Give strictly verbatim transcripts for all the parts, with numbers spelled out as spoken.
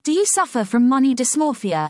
Do you suffer from money dysmorphia?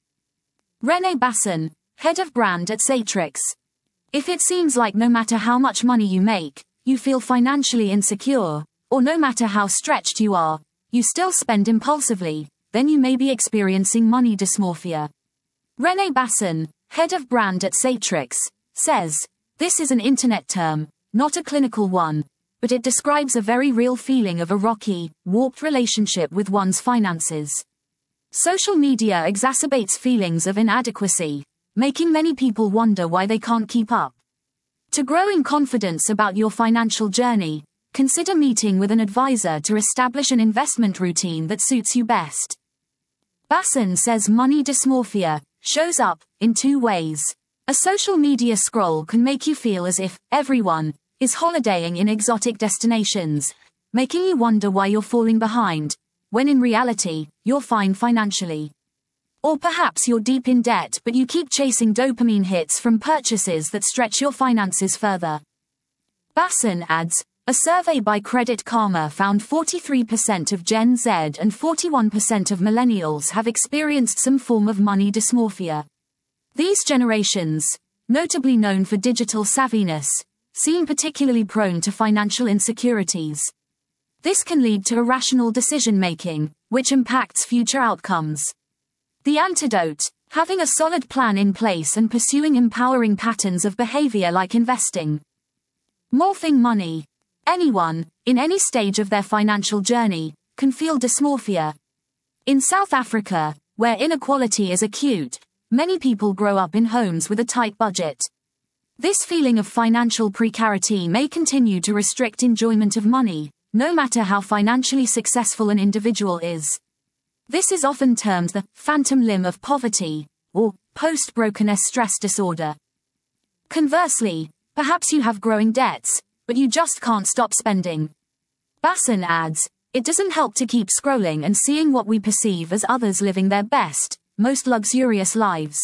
Renee Basson, head of brand at Satrix. If it seems like no matter how much money you make, you feel financially insecure, or no matter how stretched you are, you still spend impulsively, then you may be experiencing money dysmorphia. Renee Basson, head of brand at Satrix, says, "This is an internet term, not a clinical one, but it describes a very real feeling of a rocky, warped relationship with one's finances. Social media exacerbates feelings of inadequacy, making many people wonder why they can't keep up. To grow in confidence about your financial journey, consider meeting with an advisor to establish an investment routine that suits you best." Basson says money dysmorphia shows up in two ways. A social media scroll can make you feel as if everyone is holidaying in exotic destinations, making you wonder why you're falling behind, when in reality, you're fine financially. Or perhaps you're deep in debt but you keep chasing dopamine hits from purchases that stretch your finances further. Basson adds, a survey by Credit Karma found forty-three percent of Gen Z and forty-one percent of millennials have experienced some form of money dysmorphia. These generations, notably known for digital savviness, seem particularly prone to financial insecurities. This can lead to irrational decision-making, which impacts future outcomes. The antidote: having a solid plan in place and pursuing empowering patterns of behavior like investing. Morphing money. Anyone, in any stage of their financial journey, can feel dysmorphia. In South Africa, where inequality is acute, many people grow up in homes with a tight budget. This feeling of financial precarity may continue to restrict enjoyment of money, no matter how financially successful an individual is. This is often termed the phantom limb of poverty, or post-brokenness stress disorder. Conversely, perhaps you have growing debts, but you just can't stop spending. Basson adds, it doesn't help to keep scrolling and seeing what we perceive as others living their best, most luxurious lives.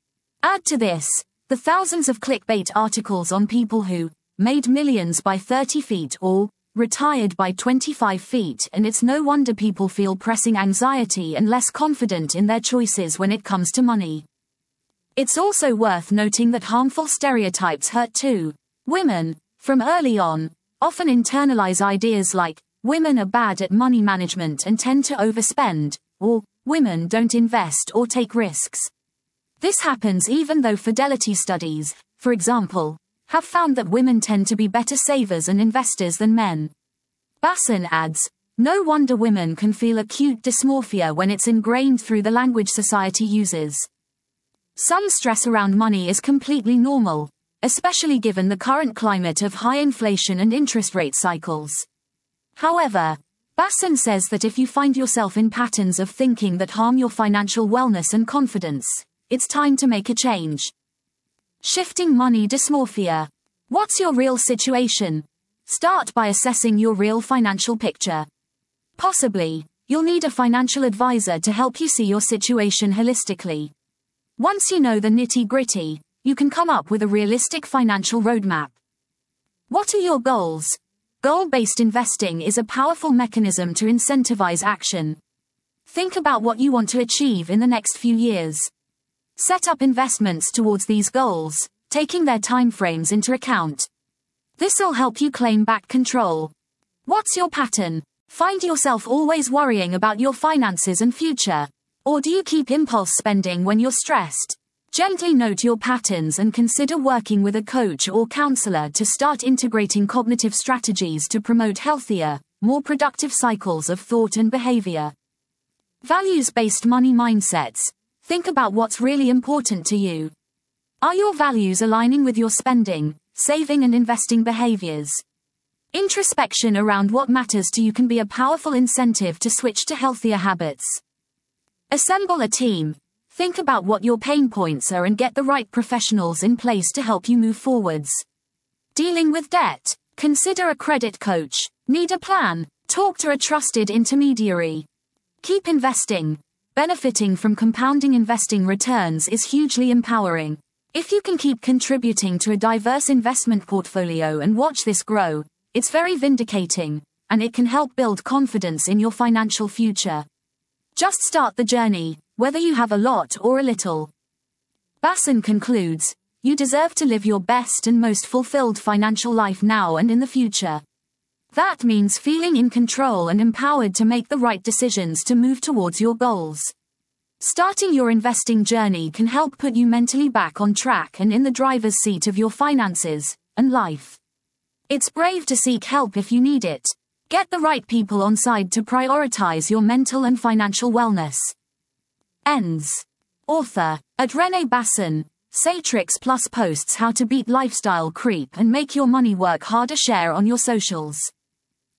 Add to this, the thousands of clickbait articles on people who made millions by thirty feet or retired by twenty-five feet, and it's no wonder people feel pressing anxiety and less confident in their choices when it comes to money. It's also worth noting that harmful stereotypes hurt too. Women, from early on, often internalize ideas like, women are bad at money management and tend to overspend, or, women don't invest or take risks. This happens even though fidelity studies, for example, have found that women tend to be better savers and investors than men. Basson adds, no wonder women can feel acute dysmorphia when it's ingrained through the language society uses. Some stress around money is completely normal, especially given the current climate of high inflation and interest rate cycles. However, Basson says that if you find yourself in patterns of thinking that harm your financial wellness and confidence, it's time to make a change. Shifting money dysmorphia. What's your real situation? Start by assessing your real financial picture. Possibly, you'll need a financial advisor to help you see your situation holistically. Once you know the nitty-gritty, you can come up with a realistic financial roadmap. What are your goals? Goal-based investing is a powerful mechanism to incentivize action. Think about what you want to achieve in the next few years. Set up investments towards these goals, taking their timeframes into account. This'll help you claim back control. What's your pattern? Find yourself always worrying about your finances and future? Or do you keep impulse spending when you're stressed? Gently note your patterns and consider working with a coach or counselor to start integrating cognitive strategies to promote healthier, more productive cycles of thought and behavior. Values-based money mindsets. Think about what's really important to you. Are your values aligning with your spending, saving and investing behaviors? Introspection around what matters to you can be a powerful incentive to switch to healthier habits. Assemble a team. Think about what your pain points are and get the right professionals in place to help you move forwards. Dealing with debt. Consider a credit coach. Need a plan? Talk to a trusted intermediary. Keep investing. Benefiting from compounding investing returns is hugely empowering. If you can keep contributing to a diverse investment portfolio and watch this grow, it's very vindicating, and it can help build confidence in your financial future. Just start the journey, whether you have a lot or a little. Basson concludes, you deserve to live your best and most fulfilled financial life now and in the future. That means feeling in control and empowered to make the right decisions to move towards your goals. Starting your investing journey can help put you mentally back on track and in the driver's seat of your finances and life. It's brave to seek help if you need it. Get the right people on side to prioritize your mental and financial wellness. Ends. Author, at René Basson, Satrix Plus posts how to beat lifestyle creep and make your money work harder. Share on your socials.